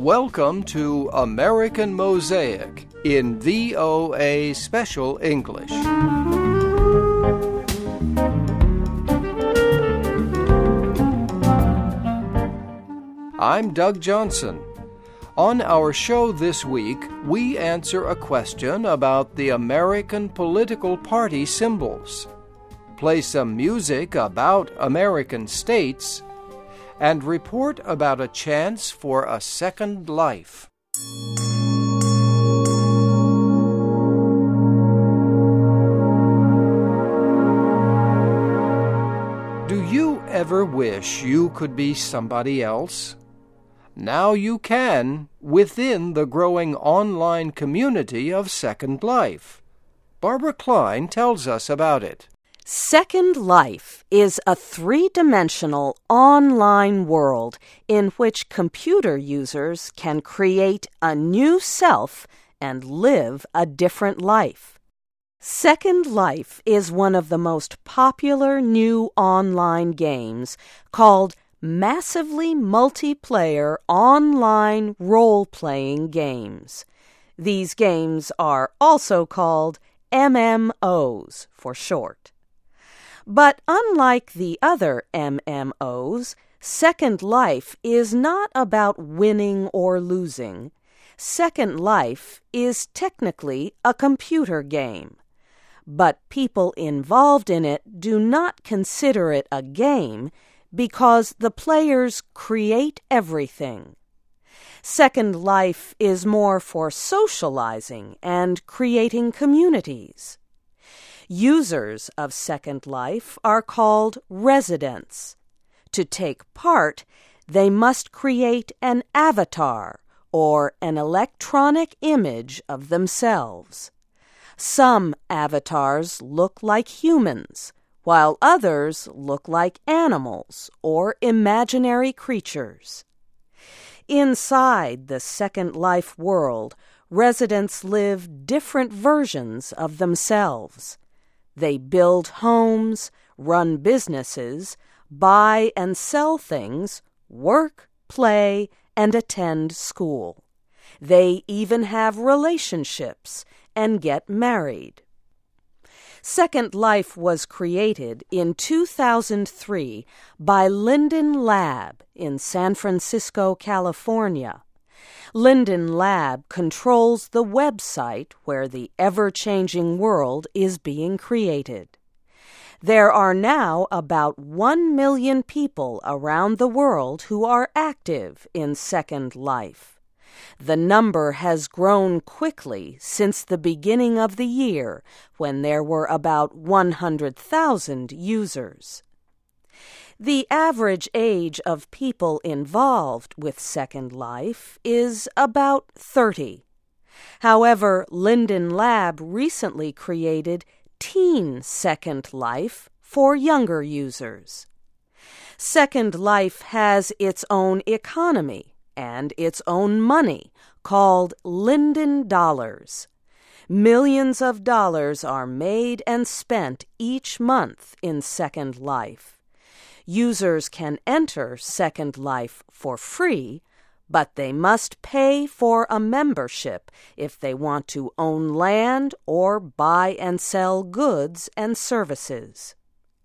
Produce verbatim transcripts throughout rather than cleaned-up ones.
Welcome to American Mosaic in V O A Special English. I'm Doug Johnson. On our show this week, we answer a question about the American political party symbols, play some music about American states, and report about a chance for a second life. Do you ever wish you could be somebody else? Now you can, within the growing online community of Second Life. Barbara Klein tells us about it. Second Life is a three-dimensional online world in which computer users can create a new self and live a different life. Second Life is one of the most popular new online games called Massively Multiplayer Online Role-Playing Games. These games are also called M M Os for short. But unlike the other M M Os, Second Life is not about winning or losing. Second Life is technically a computer game. But people involved in it do not consider it a game because the players create everything. Second Life is more for socializing and creating communities. Users of Second Life are called residents. To take part, they must create an avatar or an electronic image of themselves. Some avatars look like humans, while others look like animals or imaginary creatures. Inside the Second Life world, residents live different versions of themselves. They build homes, run businesses, buy and sell things, work, play, and attend school. They even have relationships and get married. Second Life was created in two thousand three by Linden Lab in San Francisco, California. Linden Lab controls the website where the ever-changing world is being created. There are now about one million people around the world who are active in Second Life. The number has grown quickly since the beginning of the year, when there were about one hundred thousand users. The average age of people involved with Second Life is about thirty. However, Linden Lab recently created Teen Second Life for younger users. Second Life has its own economy and its own money called Linden Dollars. Millions of dollars are made and spent each month in Second Life. Users can enter Second Life for free, but they must pay for a membership if they want to own land or buy and sell goods and services.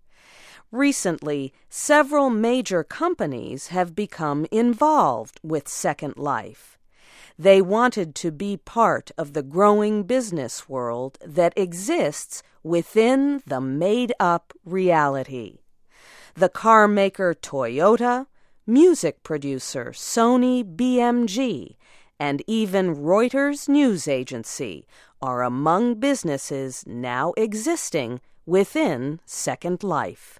Recently, several major companies have become involved with Second Life. They wanted to be part of the growing business world that exists within the made-up reality. The car maker Toyota, music producer Sony B M G, and even Reuters News Agency are among businesses now existing within Second Life.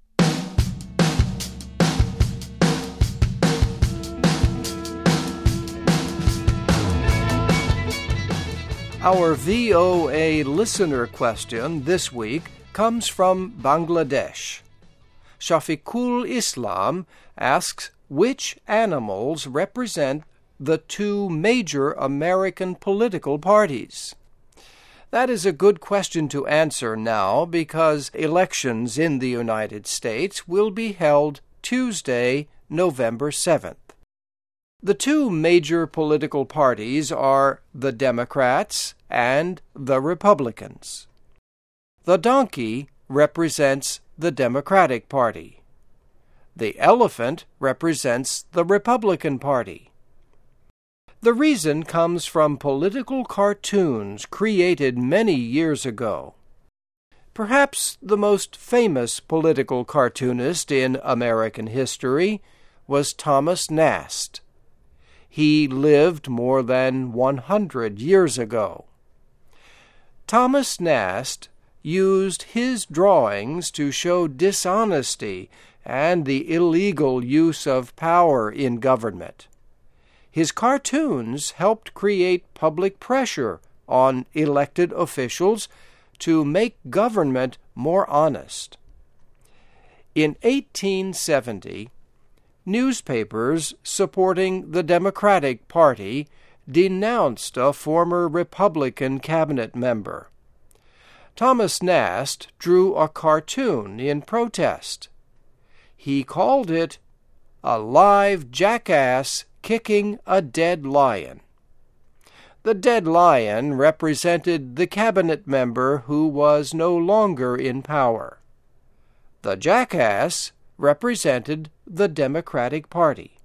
Our V O A listener question this week comes from Bangladesh. Shafiqul Islam asks which animals represent the two major American political parties. That is a good question to answer now because elections in the United States will be held Tuesday, November seventh. The two major political parties are the Democrats and the Republicans. The donkey represents the Democratic Party. The elephant represents the Republican Party. The reason comes from political cartoons created many years ago. Perhaps the most famous political cartoonist in American history was Thomas Nast. He lived more than one hundred years ago. Thomas Nast used his drawings to show dishonesty and the illegal use of power in government. His cartoons helped create public pressure on elected officials to make government more honest. In eighteen seventy, newspapers supporting the Democratic Party denounced a former Republican cabinet member. Thomas Nast drew a cartoon in protest. He called it "A Live Jackass Kicking a Dead Lion." The dead lion represented the cabinet member who was no longer in power. The jackass represented the Democratic Party.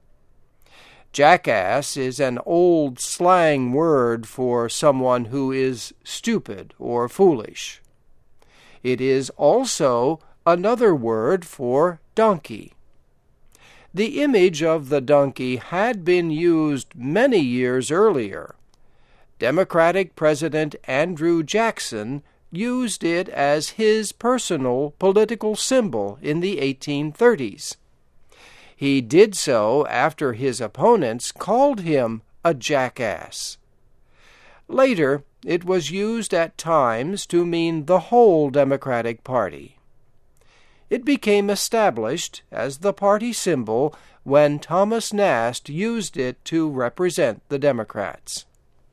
Jackass is an old slang word for someone who is stupid or foolish. It is also another word for donkey. The image of the donkey had been used many years earlier. Democratic President Andrew Jackson used it as his personal political symbol in the eighteen thirties. He did so after his opponents called him a jackass. Later, it was used at times to mean the whole Democratic Party. It became established as the party symbol when Thomas Nast used it to represent the Democrats.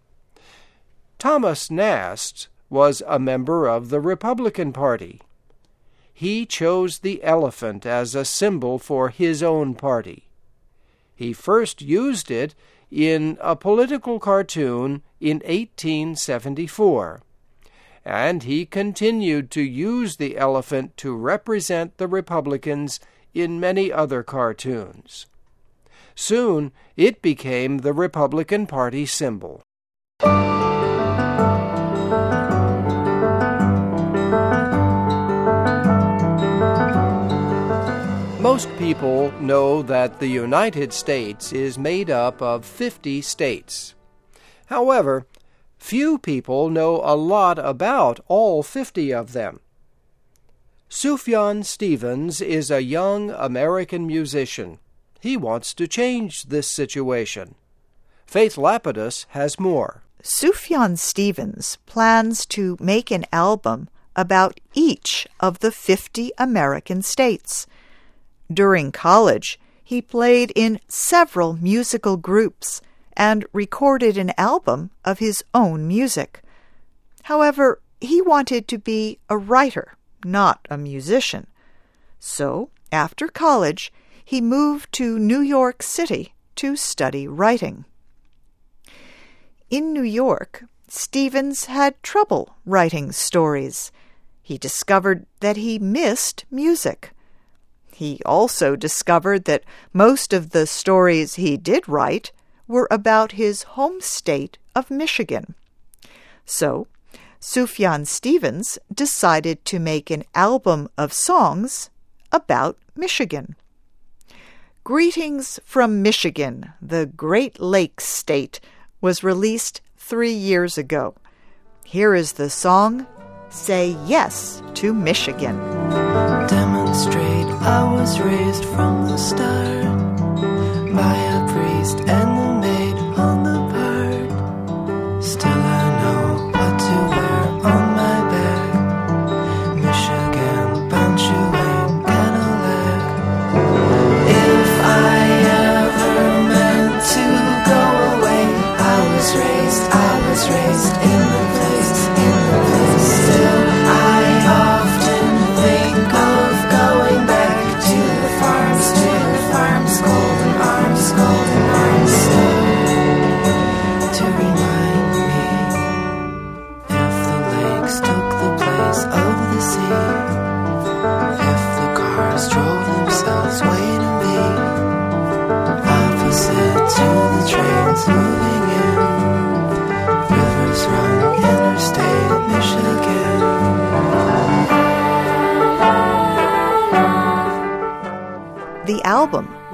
Thomas Nast was a member of the Republican Party. He chose the elephant as a symbol for his own party. He first used it in a political cartoon in eighteen seventy-four, and he continued to use the elephant to represent the Republicans in many other cartoons. Soon, it became the Republican Party symbol. Most people know that the United States is made up of fifty states. However, few people know a lot about all fifty of them. Sufjan Stevens is a young American musician. He wants to change this situation. Faith Lapidus has more. Sufjan Stevens plans to make an album about each of the fifty American states. During college, he played in several musical groups and recorded an album of his own music. However, he wanted to be a writer, not a musician. So, after college, he moved to New York City to study writing. In New York, Stevens had trouble writing stories. He discovered that he missed music. He also discovered that most of the stories he did write were about his home state of Michigan. So, Sufjan Stevens decided to make an album of songs about Michigan. Greetings from Michigan, the Great Lakes state, was released three years ago. Here is the song, Say Yes to Michigan. Demonstrate I was raised from the start by a priest and the maid on the part. Still I know what to wear on my back. Michigan, Bunchewing, Cadillac. If I ever meant to go away, I was raised, I was raised in the place, in the place. Still I often think of going back to the farms, to the farms.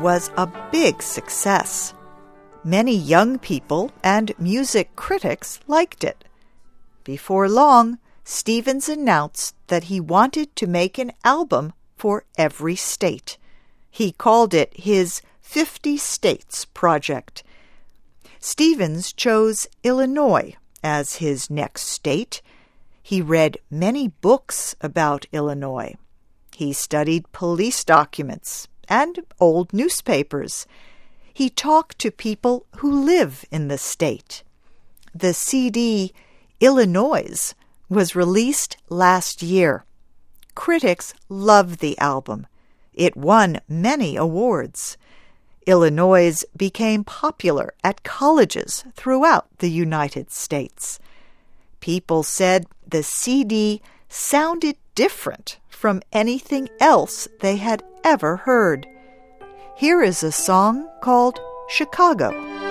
was a big success. Many young people and music critics liked it. Before long, Stevens announced that he wanted to make an album for every state. He called it his fifty States Project. Stevens chose Illinois as his next state. He read many books about Illinois. He studied police documents and old newspapers. He talked to people who live in the state. The C D Illinois was released last year. Critics loved the album. It won many awards. Illinois became popular at colleges throughout the United States. People said the C D sounded different from anything else they had ever heard. Here is a song called Chicago.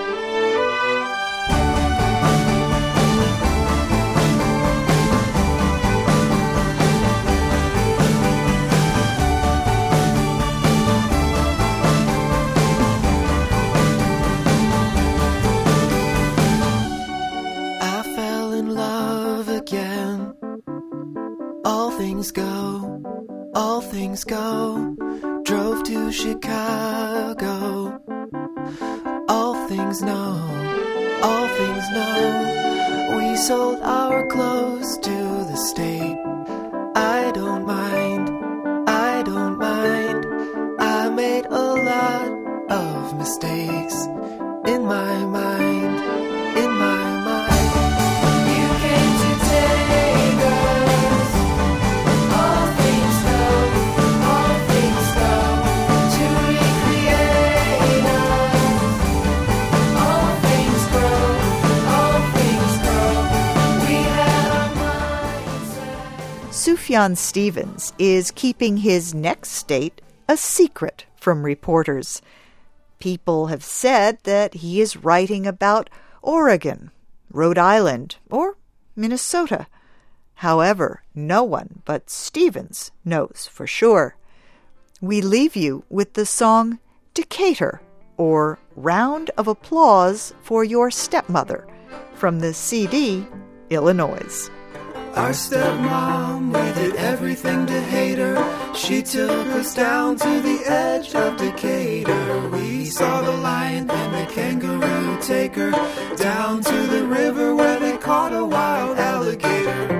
Go, all things go, drove to Chicago. All things know, all things know, we sold our clothes to the state. I don't mind, I don't mind, I made a lot of mistakes in my mind, in my mind. You came to take us. All things go, all things go, to recreate us. All things grow, all things grow, we had our mindset. Sufjan Stevens is keeping his next state a secret from reporters. People have said that he is writing about Oregon, Rhode Island, or Minnesota. However, no one but Stevens knows for sure. We leave you with the song Decatur, or Round of Applause for Your Stepmother, from the C D Illinois. Our stepmom, we did everything to hate her. She took us down to the edge of Decatur. We saw the lion and the kangaroo take her down to the river where they caught a wild alligator.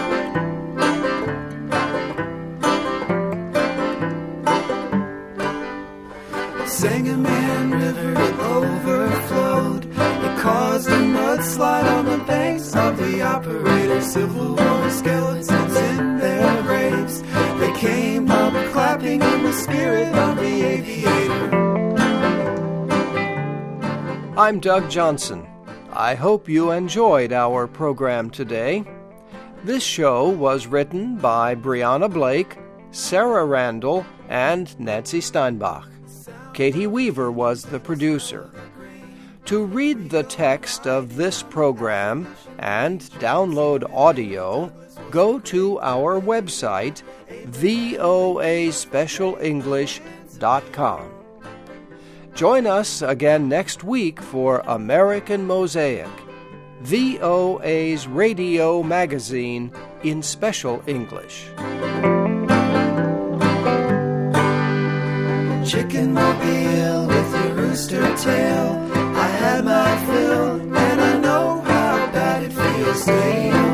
Sangamon River, it overflowed. It caused a mudslide on the banks of the operator. Civil War skeletons in their graves. They came up clapping in the spirit of the aviator. I'm Doug Johnson. I hope you enjoyed our program today. This show was written by Brianna Blake, Sarah Randall, and Nancy Steinbach. Katie Weaver was the producer. To read the text of this program and download audio, go to our website, v o a special english dot com. Join us again next week for American Mosaic, V O A's radio magazine in special English. Chicken mobile with your rooster tail. I had my fill, and I know how bad it feels. Stay